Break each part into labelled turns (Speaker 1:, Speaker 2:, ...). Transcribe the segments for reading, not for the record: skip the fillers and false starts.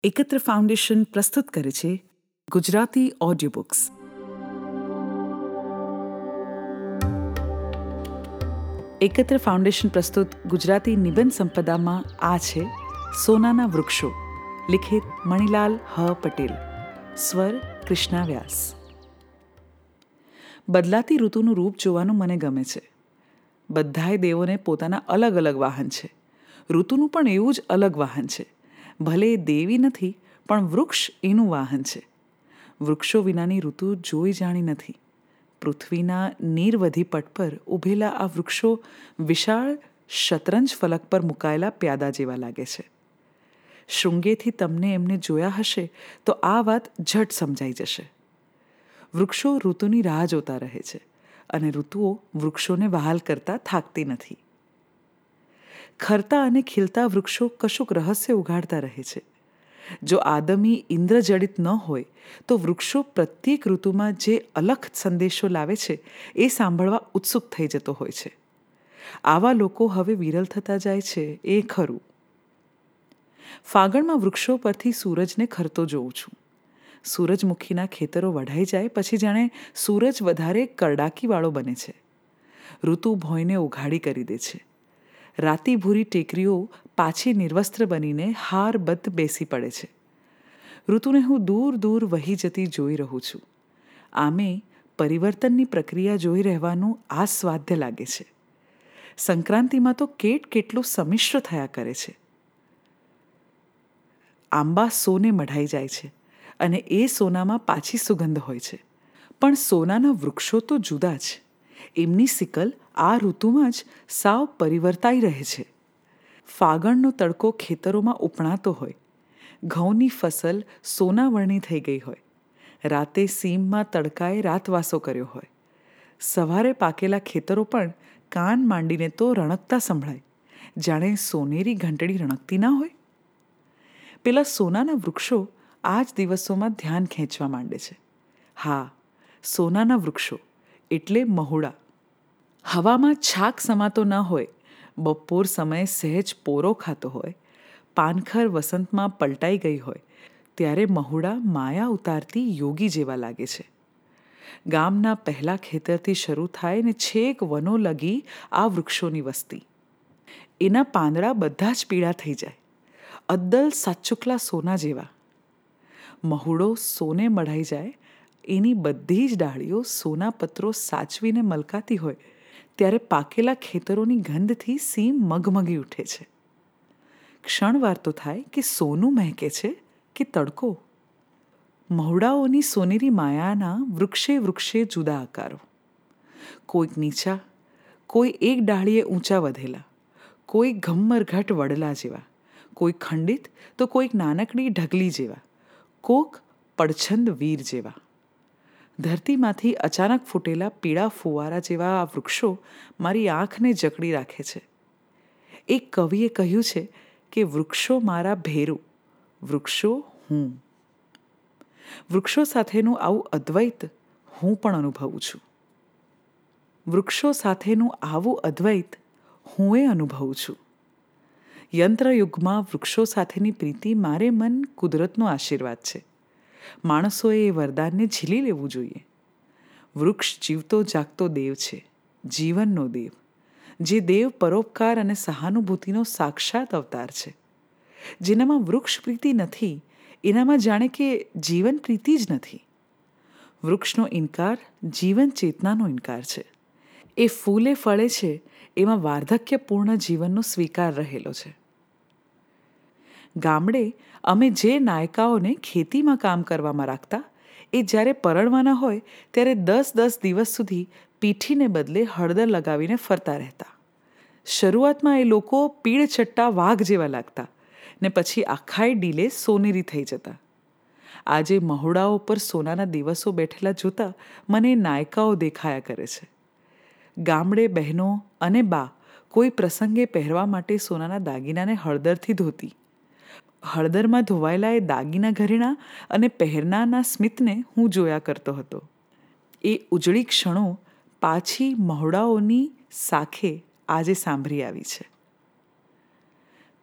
Speaker 1: એકત્ર ફાઉન્ડેશન પ્રસ્તુત કરે છે Gujarati audio books. Ekatra foundation પ્રસ્તુત ગુજરાતી નિબંધ સંપદામાં આ છે સોનાના વૃક્ષો, લિખિત મણિલાલ હ પટેલ, સ્વર કૃષ્ણા વ્યાસ. બદલાતી ઋતુનું રૂપ જોવાનું મને ગમે છે. બધાય દેવોને પોતાના અલગ અલગ વાહન છે. ઋતુનું પણ એવું જ અલગ વાહન છે. ભલે એ દેવી નથી, પણ વૃક્ષ એનું વાહન છે. વૃક્ષો વિનાની ઋતુ જોઈ જાણી નથી. પૃથ્વીના નીરવધી પટ પર ઊભેલા આ વૃક્ષો વિશાળ શતરંજ ફલક પર મુકાયેલા પ્યાદા જેવા લાગે છે. શૃંગેથી તમને એમને જોયા હશે તો આ વાત ઝટ સમજાઈ જશે. વૃક્ષો ઋતુની રાહ જોતા રહે છે અને ઋતુઓ વૃક્ષોને વહાલ કરતા થાકતી નથી. ખરતા અને ખીલતા વૃક્ષો કશુંક રહસ્ય ઉઘાડતા રહે છે. જો આદમી ઇન્દ્રજડિત ન હોય તો વૃક્ષો પ્રત્યેક ઋતુમાં જે અલખ સંદેશો લાવે છે એ સાંભળવા ઉત્સુક થઈ જતો હોય છે. આવા લોકો હવે વિરલ થતા જાય છે એ ખરું. ફાગણમાં વૃક્ષો પરથી સૂરજને ખરતો જોઉં છું. સૂરજમુખીના ખેતરો વઢાઈ જાય પછી જાણે સૂરજ વધારે કરડાકીવાળો બને છે. ઋતુ ભોંયને ઉઘાડી કરી દે છે. રાતીભૂરી ટેકરીઓ પાછી નિર્વસ્ત્ર બનીને હારબદ્ધ બેસી પડે છે. ઋતુને હું દૂર દૂર વહી જતી જોઈ રહું છું. આમે પરિવર્તનની પ્રક્રિયા જોઈ રહેવાનું આસ્વાદ્ય લાગે છે. સંક્રાંતિમાં તો કેટલું સંમિશ્ર થયા કરે છે. આંબા સોને મઢાઈ જાય છે અને એ સોનામાં પાછી સુગંધ હોય છે. પણ સોનાના વૃક્ષો તો જુદા જ. એમની સિકલ આ ઋતુમાં જ સાવ પરિવર્તાઈ રહે છે. ફાગણનો તડકો ખેતરોમાં ઉપણાતો હોય, ઘઉંની ફસલ સોનાવર્ણી થઈ ગઈ હોય, રાતે સીમમાં તડકાએ રાતવાસો કર્યો હોય, સવારે પાકેલા ખેતરો પણ કાન માંડીને તો રણકતા સંભળાય, જાણે સોનેરી ઘંટડી રણકતી ના હોય. પેલા સોનાના વૃક્ષો આ જ દિવસોમાં ધ્યાન ખેંચવા માંડે છે. હા, સોનાના વૃક્ષો એટલે મહુડા. હવામાં છાક સમાતો ન હોય, બપોર સમયે સહેજ પોરો ખાતો હોય, પાનખર વસંતમાં પલટાઈ ગઈ હોય, ત્યારે મહુડા માયા ઉતારતી યોગી જેવા લાગે છે. ગામના પહેલા ખેતરથી શરૂ થાય ને છેક વનો લગી આ વૃક્ષોની વસ્તી. એના પાંદડા બધા જ પીળા થઈ જાય, અદ્દલ સાચુકલા સોના જેવા. મહુડો સોને મઢાઈ જાય, એની બધી જ ડાળીઓ સોના પત્રો સાચવીને મલકાતી હોય, ત્યારે પાકેલા ખેતરોની ગંધથી સીમ મગમગી ઉઠે છે. ક્ષણવાર તો થાય કે સોનું મહેકે છે કે તડકો. મહુડાઓની સોનેરી માયાના વૃક્ષે વૃક્ષે જુદા આકારો. કોઈક નીચા, કોઈ એક ડાળીએ ઊંચા વધેલા, કોઈ ઘમ્મરઘટ વડલા જેવા, કોઈ ખંડિત તો કોઈક નાનકડી ઢગલી જેવા, કોક પડછંદ વીર જેવા. ધરતીમાંથી અચાનક ફૂટેલા પીળા ફુવારા જેવા આ વૃક્ષો મારી આંખને જકડી રાખે છે. એક કવિએ કહ્યું છે કે વૃક્ષો મારા ભેરુ, વૃક્ષો હું. વૃક્ષો સાથેનું આવું અદ્વૈત હું પણ અનુભવું છું. વૃક્ષો સાથેનું આવું અદ્વૈત હું એ અનુભવું છું. યંત્રયુગમાં વૃક્ષો સાથેની પ્રીતિ મારે મન કુદરતનો આશીર્વાદ છે. માણસોએ એ વરદાનને ઝીલી લેવું જોઈએ. વૃક્ષ જીવતો જાગતો દેવ છે, જીવનનો દેવ, જે દેવ પરોપકાર અને સહાનુભૂતિનો સાક્ષાત અવતાર છે. જેનામાં વૃક્ષ પ્રીતિ નથી, એનામાં જાણે કે જીવન પ્રીતિ જ નથી. વૃક્ષનો ઇનકાર જીવન ચેતનાનો ઇનકાર છે. એ ફૂલે ફળે છે એમાં વાર્ધક્યપૂર્ણ જીવનનો સ્વીકાર રહેલો છે. ગામડે અમે જે નાયકાઓને ખેતીમાં કામ કરવામાં રાખતા, એ જ્યારે પરણવાના હોય ત્યારે 10 દિવસ સુધી પીઠીને બદલે હળદર લગાવીને ફરતા રહેતા. શરૂઆતમાં એ લોકો પીળચટ્ટા વાઘ જેવા લાગતા ને પછી આખાય ડીલે સોનેરી થઈ જતા. આજે મહુડાઓ પર સોનાના દિવસો બેઠેલા જોતા મને નાયકાઓ દેખાયા કરે છે. ગામડે બહેનો અને બા કોઈ પ્રસંગે પહેરવા માટે સોનાના દાગીનાને હળદરથી ધોતી. હળદરમાં ધોવાયેલા એ દાગીના ઘરેણાં અને પહેરનારના સ્મિતને હું જોયા કરતો હતો. એ ઉજળી ક્ષણો પાછી મહુડાઓની સાખે આજે સાંભળી આવી છે.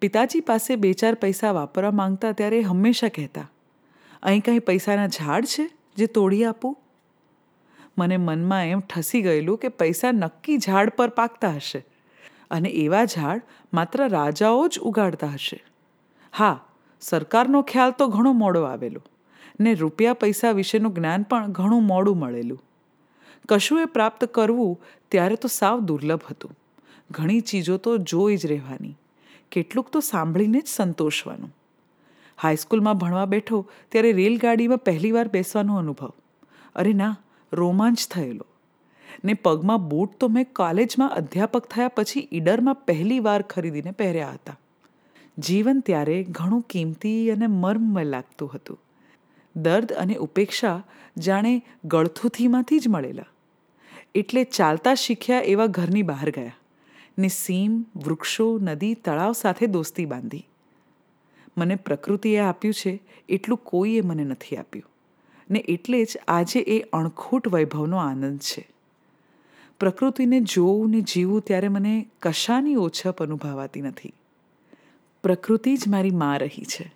Speaker 1: પિતાજી પાસે 2-4 પૈસા વાપરવા માંગતા ત્યારે હંમેશા કહેતા, અહીં કાંઈ પૈસાના ઝાડ છે જે તોડી આપું? મને મનમાં એમ ઠસી ગયેલું કે પૈસા નક્કી ઝાડ પર પાકતા હશે અને એવા ઝાડ માત્ર રાજાઓ જ ઉગાડતા હશે. હા, સરકારનો ખ્યાલ તો ઘણો મોડો આવેલો ને રૂપિયા પૈસા વિશેનું જ્ઞાન પણ ઘણું મોડું મળેલું. કશું એ પ્રાપ્ત કરવું ત્યારે તો સાવ દુર્લભ હતું. ઘણી ચીજો તો જોઈ જ રહેવાની, કેટલુંક તો સાંભળીને જ સંતોષવાનું. હાઈસ્કૂલમાં ભણવા બેઠો ત્યારે રેલગાડીમાં પહેલીવાર બેસવાનો અનુભવ. અરે ના, રોમાંચ થયેલો. ને પગમાં બૂટ તો મેં કોલેજમાં અધ્યાપક થયા પછી ઈડરમાં પહેલીવાર ખરીદીને પહેર્યા હતા. જીવન ત્યારે ઘણું કિંમતી અને મર્મમય લાગતું હતું. દર્દ અને ઉપેક્ષા જાણે ગળથુથીમાંથી જ મળેલા. એટલે ચાલતા શીખ્યા એવા ઘરની બહાર ગયા ને સીમ, વૃક્ષો, નદી, તળાવ સાથે દોસ્તી બાંધી. મને પ્રકૃતિએ આપ્યું છે એટલું કોઈએ મને નથી આપ્યું ને એટલે જ આજે એ અણખૂટ વૈભવનો આનંદ છે. પ્રકૃતિને જોવું ને જીવવું ત્યારે મને કશાની ઓછપ અનુભવાતી નથી. પ્રકૃતિ જ મારી મા રહી છે.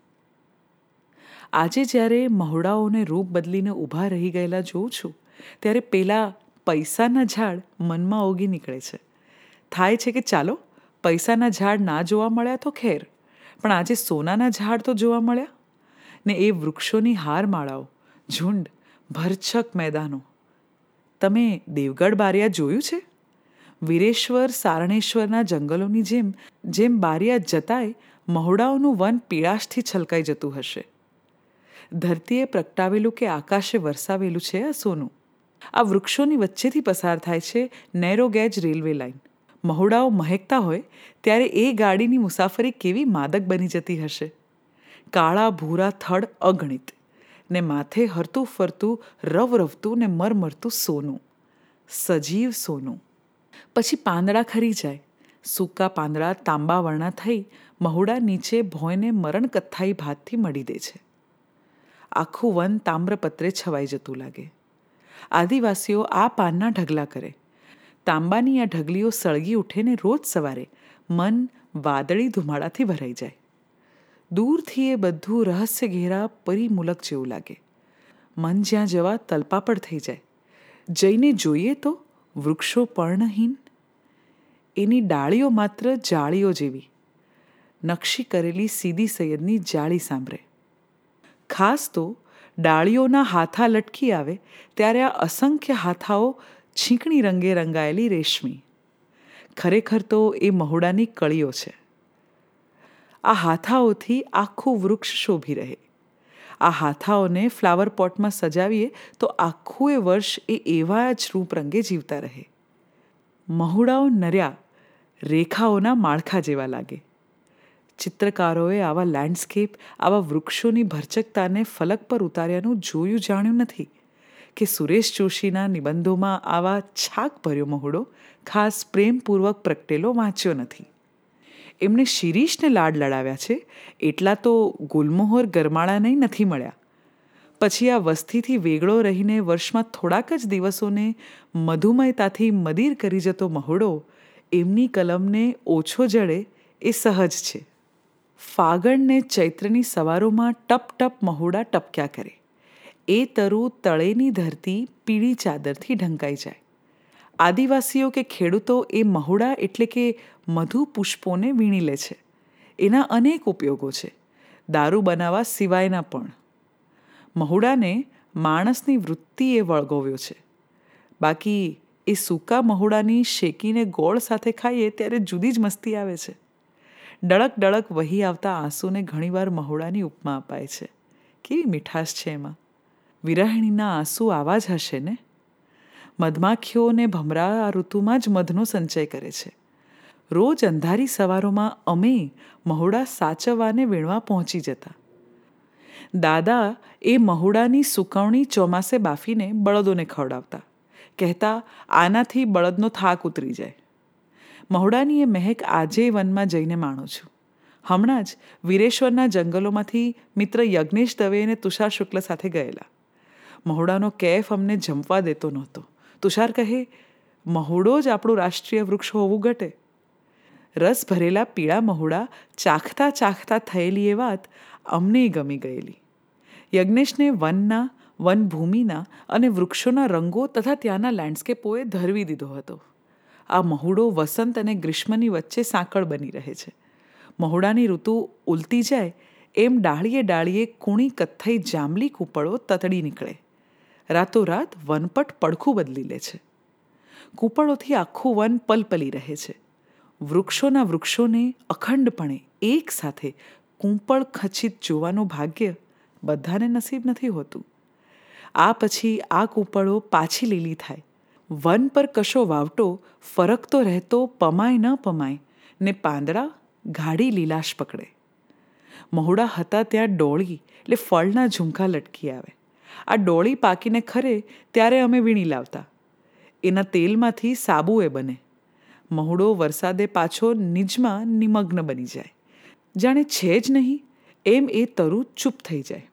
Speaker 1: આજે જ્યારે મહોડાઓને રૂપ બદલીને ઊભા રહી ગયેલા જોઉં છું ત્યારે પેલા પૈસાના ઝાડ મનમાં ઓગી નીકળે છે. થાય છે કે ચાલો, પૈસાના ઝાડ ના જોવા મળ્યા તો ખેર, પણ આજે સોનાના ઝાડ તો જોવા મળ્યા ને એ વૃક્ષોની હારમાળાઓ, ઝુંડ, ભરચક મેદાનો. તમે દેવગઢ બારિયા જોયું છે? વીરેશ્વર, સારણેશ્વરના જંગલોની જેમ જેમ બારિયા જતાય મહોડાઓનું વન પીળાશથી છલકાઈ જતું હશે. ધરતીએ પ્રગટાવેલું કે આકાશે વરસાવેલું છે આ સોનું. આ વૃક્ષોની વચ્ચેથી પસાર થાય છે નેરો ગેજ રેલવે લાઇન. મહોડાઓ મહેકતા હોય ત્યારે એ ગાડીની મુસાફરી કેવી માદક બની જતી હશે. કાળા ભૂરા થડ અગણિત ને માથે હરતું ફરતું રવરવતું ને મરમરતું સોનું, સજીવ સોનું. પછી પાંદડા ખરી જાય. સૂકા પાંદડા તાંબાવર્ણા થઈ મહોડા નીચે ભોંયને મરણ કથ્થાઈ ભાતથી મળી દે છે. આખું વન તામ્રપત્રે છવાઈ જતું લાગે. આદિવાસીઓ આ પાનના ઢગલા કરે. તાંબાની આ ઢગલીઓ સળગી ઉઠે ને રોજ સવારે મન વાદળી ધુમાડાથી ભરાઈ જાય. દૂરથી એ બધું રહસ્ય ઘેરા પરિમૂલક જેવું લાગે. મન જ્યાં જવા તલપાપડ થઈ જાય. જઈને જોઈએ તો વૃક્ષો પર્ણહીન, એની ડાળીઓ માત્ર જાળીઓ જેવી, નકશી કરેલી સીદી સૈયદની જાળી સાંભળે. ખાસ તો ડાળીઓના હાથા લટકી આવે ત્યારે આ અસંખ્ય હાથાઓ છીંકણી રંગે રંગાયેલી રેશમી. ખરેખર તો એ મહોડાની કળીઓ છે. આ હાથાઓથી આખું વૃક્ષ શોભી રહે. આ હાથાઓને ફ્લાવર પોટમાં સજાવીએ તો આખું એ વર્ષ એ એવા જ રૂપ રંગે જીવતા રહે. મહોડાઓ નર્યા રેખાઓના માળખા જેવા લાગે. ચિત્રકારોએ આવા લેન્ડસ્કેપ, આવા વૃક્ષોની ભરચકતાને ફલક પર ઉતાર્યાનું જોયું જાણ્યું નથી કે સુરેશ જોશીના નિબંધોમાં આવા છાકભર્યો મહોડો ખાસ પ્રેમપૂર્વક પ્રગટેલો વાંચ્યો નથી. એમણે શિરીષને લાડ લડાવ્યા છે એટલા તો ગુલમોહર ગરમાળાને નથી મળ્યા. પછી આ વસ્તીથી વેગળો રહીને વર્ષમાં થોડાક જ દિવસોને મધુમયતાથી મદીર કરી જતો મહોડો એમની કલમને ઓછો જડે એ સહજ છે. ફાગણ ને ચૈત્રની સવારોમાં ટપ ટપ મહોડા ટપક્યા કરે. એ તરુ તળેની ધરતી પીળી ચાદરથી ઢંકાઈ જાય. આદિવાસીઓ કે ખેડૂતો એ મહોડા એટલે કે મધુ પુષ્પોને વીણી લે છે. એના અનેક ઉપયોગો છે, દારૂ બનાવવા સિવાયના પણ. મહોડાને માણસની વૃત્તિએ વળગોવ્યો છે. બાકી એ સૂકા મહોડાની શેકીને ગોળ સાથે ખાઈએ ત્યારે જુદી જ મસ્તી આવે છે. ડળક ડળક વહી આવતા આંસુને ઘણીવાર મહોડાની ઉપમા અપાય છે. કેવી મીઠાશ છે એમાં. વિરહિણીના આંસુ આવા જ હશે ને. મધમાખીઓને ભમરા આ ઋતુમાં જ મધનો સંચય કરે છે. રોજ અંધારી સવારોમાં અમે મહોડા સાચવવાને વીણવા પહોંચી જતા. દાદા એ મહોડાની સુકવણી ચોમાસે બાફીને બળદોને ખવડાવતા. કહેતા, આનાથી બળદનો થાક ઉતરી જાય. મહોડાની એ મહેક આજે વનમાં જઈને માણું છું. હમણાં જ વીરેશ્વરના જંગલોમાંથી મિત્ર યજ્ઞેશ દવે અને તુષાર શુક્લ સાથે ગયેલા. મહોડાનો કેફ અમને જમવા દેતો નહોતો. તુષાર કહે, મહોડો જ આપણું રાષ્ટ્રીય વૃક્ષ હોવું ઘટે. રસ ભરેલા પીળા મહુડા ચાખતા ચાખતા થયેલી એ વાત અમને ગમી ગયેલી. યજ્ઞેશને વનભૂમિના અને વૃક્ષોના રંગો તથા ત્યાંના લેન્ડસ્કેપોએ ધરવી દીધો હતો. આ મહુડો વસંત અને ગ્રીષ્મની વચ્ચે સાંકળ બની રહે છે. મહુડાની ઋતુ ઉલટી જાય એમ ડાળીએ ડાળીએ કૂણી કથ્થઈ જાંબલી કૂપળો તતડી નીકળે. રાતોરાત વનપટ પડખું બદલી લે છે. કૂપળોથી આખું વન પલપલી રહે છે. વૃક્ષોના વૃક્ષોને અખંડપણે એક સાથે કૂંપળ ખચિત જોવાનું ભાગ્ય બધાને નસીબ નથી હોતું. આ પછી આ કૂપળો પાછી લીલી થાય. વન પર કશો વાવટો ફરકતો રહેતો પમાય ન પમાય ને પાંદડા ગાઢી લીલાશ પકડે. મહુડા હતા ત્યાં ડોળી એટલે ફળના ઝુમખા લટકી આવે. આ ડોળી પાકીને ખરે ત્યારે અમે વીણી લાવતા. એના તેલમાંથી સાબુએ બને. મહુડો વરસાદે પાછો નિજમાં નિમગ્ન બની જાય. જાણે છે જ નહીં એમ એ તરુ ચૂપ થઈ જાય.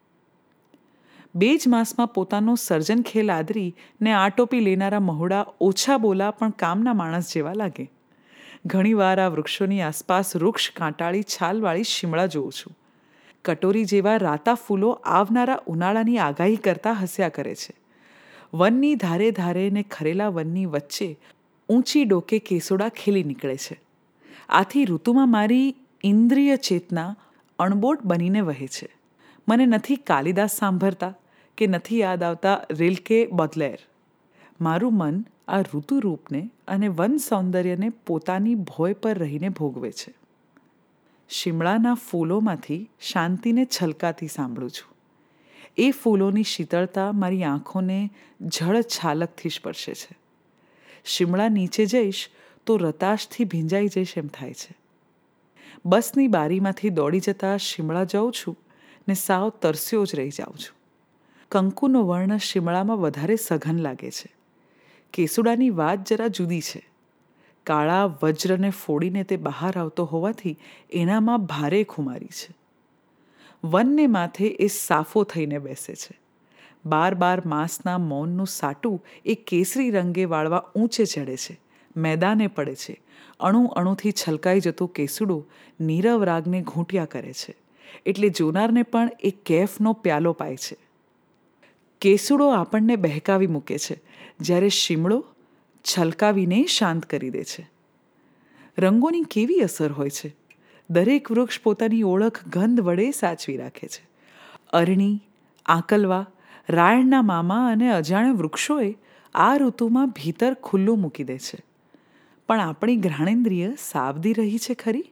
Speaker 1: 2 જ માસમાં પોતાનો સર્જન ખેલ આદરી ને આટોપી લેનારા મહુડા ઓછા બોલા પણ કામના માણસ જેવા લાગે. ઘણીવાર આ વૃક્ષોની આસપાસ વૃક્ષ કાંટાળી છાલવાળી શિમળા જોઉં છું. કટોરી જેવા રાતા ફૂલો આવનારા ઉનાળાની આગાહી કરતા હસ્યા કરે છે. વનની ધારે ધારે ને ખરેલા વનની વચ્ચે ઊંચી ડોકે કેસોડા ખીલી નીકળે છે. આથી ઋતુમાં મારી ઇન્દ્રિય ચેતના અણબોટ બનીને વહે છે. મને નથી કાલિદાસ સાંભળતા કે નથી યાદ આવતા રિલ્કે બોદલેર. મારું મન આ ઋતુરૂપને અને વન સૌંદર્યને પોતાની ભોય પર રહીને ભોગવે છે. શિમળાના ફૂલોમાંથી શાંતિને છલકાતી સાંભળું છું. એ ફૂલોની શીતળતા મારી આંખોને જળ છાલકથી સ્પર્શે છે. શિમળા નીચે જઈશ તો રતાશથી ભીંજાઈ જઈશ એમ થાય છે. બસની બારીમાંથી દોડી જતા શિમળા જાઉં છું ને સાવ તરસ્યો જ રહી જાઉં છું. કંકુનો વર્ણ શિમળામાં વધારે સઘન લાગે છે. કેસુડાની વાત જરા જુદી છે. કાળા વજ્રને ફોડીને તે બહાર આવતો હોવાથી એનામાં ભારે ખુમારી છે. વનને માથે એ સાફો થઈને બેસે છે. 12 માસના મૌનનું સાટું એ કેસરી રંગે વાળવા ઊંચે ચડે છે, મેદાને પડે છે. અણુ અણુથી છલકાઈ જતો કેસુડો નીરવ રાગને ઘૂંટ્યા કરે છે એટલે જોનારને પણ એ કેફનો પ્યાલો પાય છે. કેસુડો આપણને બહેકાવી મૂકે છે જ્યારે શિમળો છલકાવીને શાંત કરી દે છે. રંગોની કેવી અસર હોય છે! દરેક વૃક્ષ પોતાની ઓળખ ગંધ વડે સાચવી રાખે છે. અરણી, આંકલવા, રાયણના મામા અને અજાણ્યા વૃક્ષોએ આ ઋતુમાં ભીતર ખુલ્લું મૂકી દે છે. પણ આપણી ઘ્રાણેન્દ્રિય સાવધી રહી છે ખરી?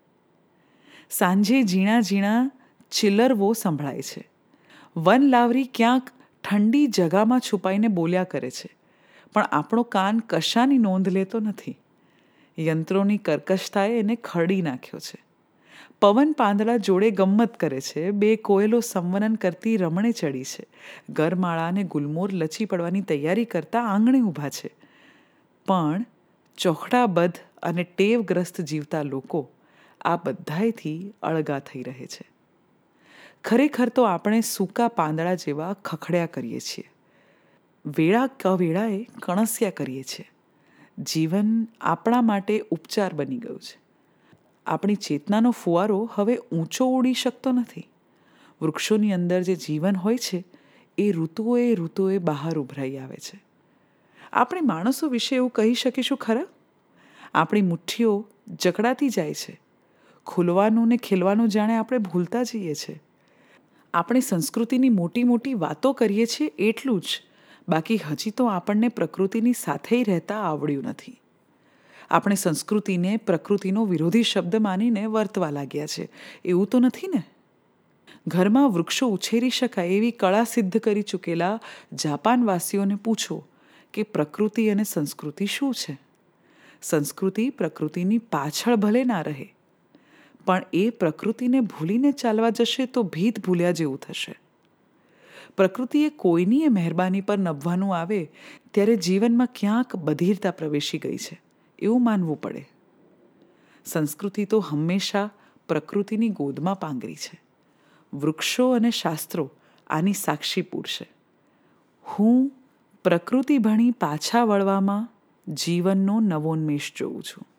Speaker 1: સાંજે ઝીણા ઝીણા ચિલ્લરવો સંભળાય છે. વનલાવરી ક્યાંક ઠંડી જગામાં છુપાઈને બોલ્યા કરે છે, પણ આપણો કાન કશાની નોંધ લેતો નથી. યંત્રોની કર્કશતાએ એને ખરડી નાખ્યો છે. પવન પાંદડા જોડે ગમ્મત કરે છે. 2 કોયલો સંવનન કરતી રમણે ચડી છે. ગરમાળા અને ગુલમોર લચી પડવાની તૈયારી કરતા આંગણે ઊભા છે. પણ ચોખડાબદ્ધ અને ટેવગ્રસ્ત જીવતા લોકો આ બધાયથી અળગા થઈ રહે છે. ખરેખર તો આપણે સૂકા પાંદડા જેવા ખખડ્યા કરીએ છીએ. વેળા કવેળાએ કણસ્યા કરીએ છીએ. જીવન આપણા માટે ઉપચાર બની ગયું છે. આપણી ચેતનાનો ફુવારો હવે ઊંચો ઉડી શકતો નથી. વૃક્ષોની અંદર જે જીવન હોય છે એ ઋતુએ બહાર ઉભરાઈ આવે છે. આપણે માણસો વિશે એવું કહી શકીશું ખરા? આપણી મુઠ્ઠીઓ જકડાતી જાય છે. ખુલવાનું ને ખીલવાનું જાણે આપણે ભૂલતા જઈએ છીએ. આપણે સંસ્કૃતિની મોટી મોટી વાતો કરીએ છીએ એટલું જ, બાકી હજી તો આપણને પ્રકૃતિની સાથે રહેતા આવડ્યું નથી. આપણે સંસ્કૃતિને પ્રકૃતિનો વિરોધી શબ્દ માનીને વર્તવા લાગ્યા છે. એવું તો નથી ને? ઘરમાં વૃક્ષો ઉછેરી શકાય એવી કળા સિદ્ધ કરી ચૂકેલા જાપાનવાસીઓને પૂછો કે પ્રકૃતિ અને સંસ્કૃતિ શું છે. સંસ્કૃતિ પ્રકૃતિની પાછળ ભલે ના રહે, પણ એ પ્રકૃતિને ભૂલીને ચાલવા જશે તો ભીત ભૂલ્યા જેવું થશે. પ્રકૃતિએ કોઈની એ મહેરબાની પર નભવાનું આવે ત્યારે જીવનમાં ક્યાંક બધિરતા પ્રવેશી ગઈ છે એવું માનવું પડે. સંસ્કૃતિ તો હંમેશા પ્રકૃતિની ગોદમાં પાંગરી છે. વૃક્ષો અને શાસ્ત્રો આની સાક્ષી પૂરશે. હું પ્રકૃતિ ભણી પાછા વળવામાં જીવનનો નવોન્મેષ જોઉં છું.